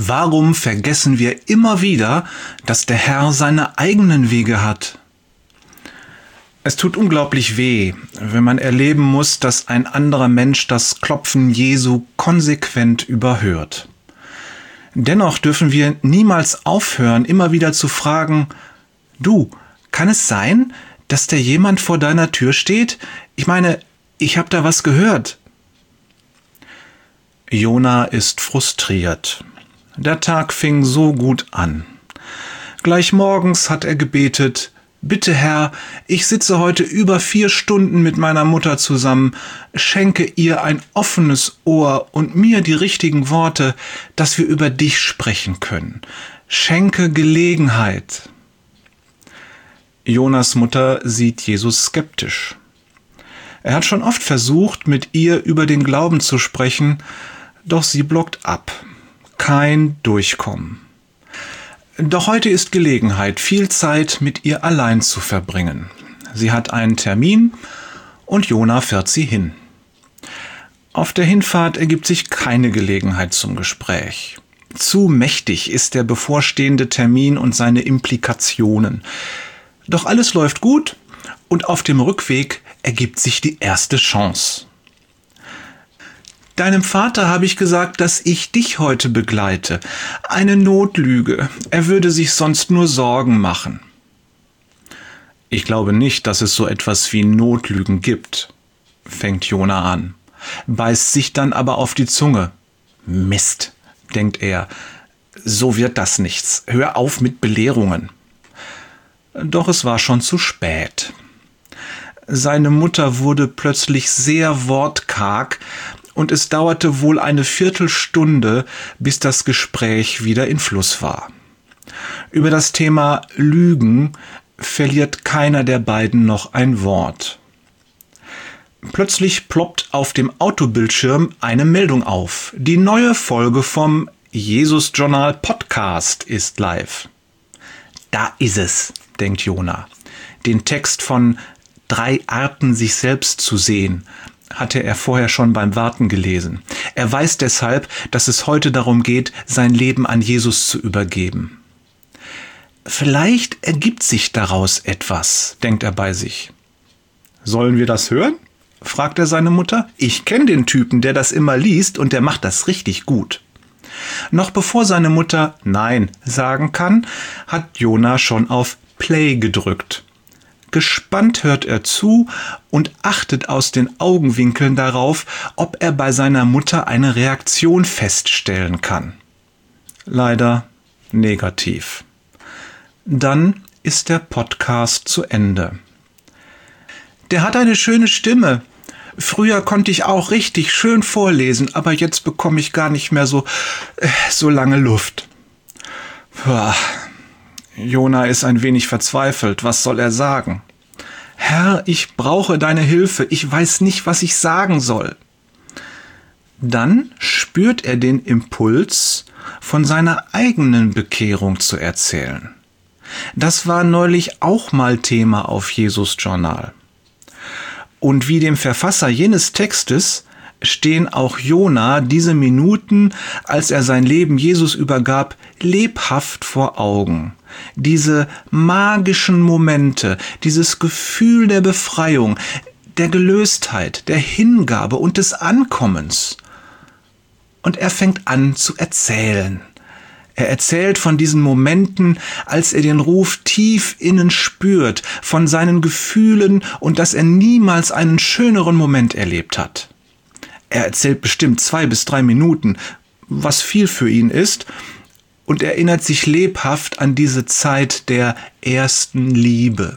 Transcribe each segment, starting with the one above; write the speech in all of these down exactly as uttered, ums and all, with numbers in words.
Warum vergessen wir immer wieder, dass der Herr seine eigenen Wege hat? Es tut unglaublich weh, wenn man erleben muss, dass ein anderer Mensch das Klopfen Jesu konsequent überhört. Dennoch dürfen wir niemals aufhören, immer wieder zu fragen, du, kann es sein, dass da jemand vor deiner Tür steht? Ich meine, ich habe da was gehört. Jona ist frustriert. Der Tag fing so gut an. Gleich morgens hat er gebetet, »Bitte Herr, ich sitze heute über vier Stunden mit meiner Mutter zusammen, schenke ihr ein offenes Ohr und mir die richtigen Worte, dass wir über dich sprechen können. Schenke Gelegenheit.« Jonas Mutter sieht Jesus skeptisch. Er hat schon oft versucht, mit ihr über den Glauben zu sprechen, doch sie blockt ab. Kein Durchkommen. Doch heute ist Gelegenheit, viel Zeit mit ihr allein zu verbringen. Sie hat einen Termin und Jona fährt sie hin. Auf der Hinfahrt ergibt sich keine Gelegenheit zum Gespräch. Zu mächtig ist der bevorstehende Termin und seine Implikationen. Doch alles läuft gut und auf dem Rückweg ergibt sich die erste Chance. Deinem Vater habe ich gesagt, dass ich dich heute begleite. Eine Notlüge. Er würde sich sonst nur Sorgen machen. Ich glaube nicht, dass es so etwas wie Notlügen gibt, fängt Jona an, beißt sich dann aber auf die Zunge. Mist, denkt er, so wird das nichts. Hör auf mit Belehrungen. Doch es war schon zu spät. Seine Mutter wurde plötzlich sehr wortkarg und es dauerte wohl eine Viertelstunde, bis das Gespräch wieder in Fluss war. Über das Thema Lügen verliert keiner der beiden noch ein Wort. Plötzlich ploppt auf dem Autobildschirm eine Meldung auf. Die neue Folge vom Jesus Journal Podcast ist live. Da ist es, denkt Jona. Den Text von Drei Arten, sich selbst zu sehen, hatte er vorher schon beim Warten gelesen. Er weiß deshalb, dass es heute darum geht, sein Leben an Jesus zu übergeben. Vielleicht ergibt sich daraus etwas, denkt er bei sich. Sollen wir das hören? Fragt er seine Mutter. Ich kenne den Typen, der das immer liest und der macht das richtig gut. Noch bevor seine Mutter Nein sagen kann, hat Jona schon auf Play gedrückt. Gespannt hört er zu und achtet aus den Augenwinkeln darauf, ob er bei seiner Mutter eine Reaktion feststellen kann. Leider negativ. Dann ist der Podcast zu Ende. Der hat eine schöne Stimme. Früher konnte ich auch richtig schön vorlesen, aber jetzt bekomme ich gar nicht mehr so, äh, so lange Luft. Puh. Jona ist ein wenig verzweifelt. Was soll er sagen? Herr, ich brauche deine Hilfe. Ich weiß nicht, was ich sagen soll. Dann spürt er den Impuls, von seiner eigenen Bekehrung zu erzählen. Das war neulich auch mal Thema auf Jesus Journal. Und wie dem Verfasser jenes Textes stehen auch Jona diese Minuten, als er sein Leben Jesus übergab, lebhaft vor Augen. Diese magischen Momente, dieses Gefühl der Befreiung, der Gelöstheit, der Hingabe und des Ankommens. Und er fängt an zu erzählen. Er erzählt von diesen Momenten, als er den Ruf tief innen spürt, von seinen Gefühlen und dass er niemals einen schöneren Moment erlebt hat. Er erzählt bestimmt zwei bis drei Minuten, was viel für ihn ist, und erinnert sich lebhaft an diese Zeit der ersten Liebe.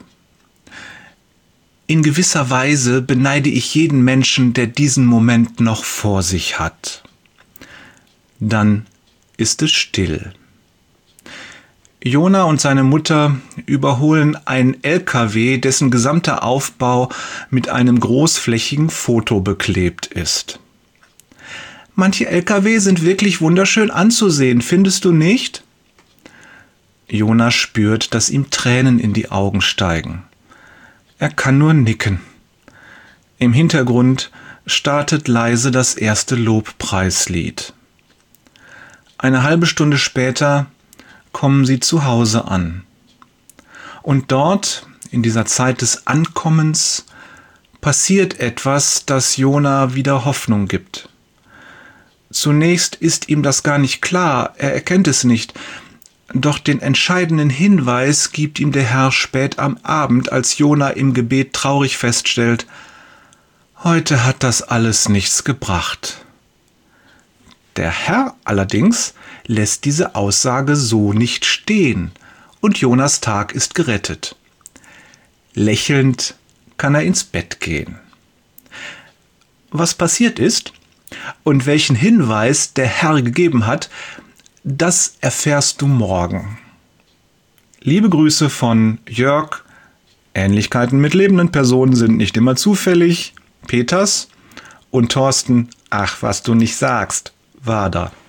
In gewisser Weise beneide ich jeden Menschen, der diesen Moment noch vor sich hat. Dann ist es still. Jona und seine Mutter überholen einen L K W, dessen gesamter Aufbau mit einem großflächigen Foto beklebt ist. Manche L K W sind wirklich wunderschön anzusehen, findest du nicht? Jona spürt, dass ihm Tränen in die Augen steigen. Er kann nur nicken. Im Hintergrund startet leise das erste Lobpreislied. Eine halbe Stunde später kommen sie zu Hause an. Und dort, in dieser Zeit des Ankommens, passiert etwas, das Jona wieder Hoffnung gibt. Zunächst ist ihm das gar nicht klar, er erkennt es nicht, doch den entscheidenden Hinweis gibt ihm der Herr spät am Abend, als Jona im Gebet traurig feststellt: Heute hat das alles nichts gebracht. Der Herr allerdings lässt diese Aussage so nicht stehen und Jonas Tag ist gerettet. Lächelnd kann er ins Bett gehen. Was passiert ist und welchen Hinweis der Herr gegeben hat, das erfährst du morgen. Liebe Grüße von Jörg. Ähnlichkeiten mit lebenden Personen sind nicht immer zufällig. Peters und Thorsten, ach, was du nicht sagst, Wader.